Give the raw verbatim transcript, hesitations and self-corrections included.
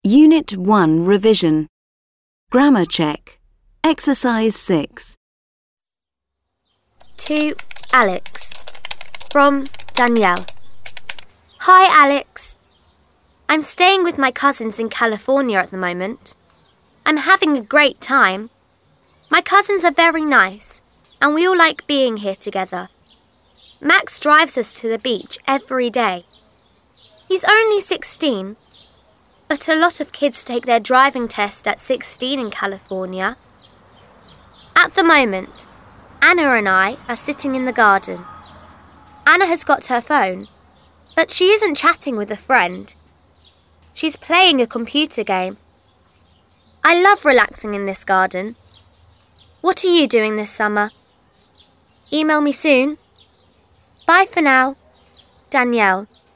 Unit one Revision. Grammar check. Exercise six. To Alex. From Danielle. Hi, Alex. I'm staying with my cousins in California at the moment. I'm having a great time. My cousins are very nice, and we all like being here together. Max drives us to the beach every day. He's only sixteen, but a lot of kids take their driving test at sixteen in California. At the moment, Anna and I are sitting in the garden. Anna has got her phone, but she isn't chatting with a friend. She's playing a computer game. I love relaxing in this garden. What are you doing this summer? Email me soon. Bye for now. Danielle.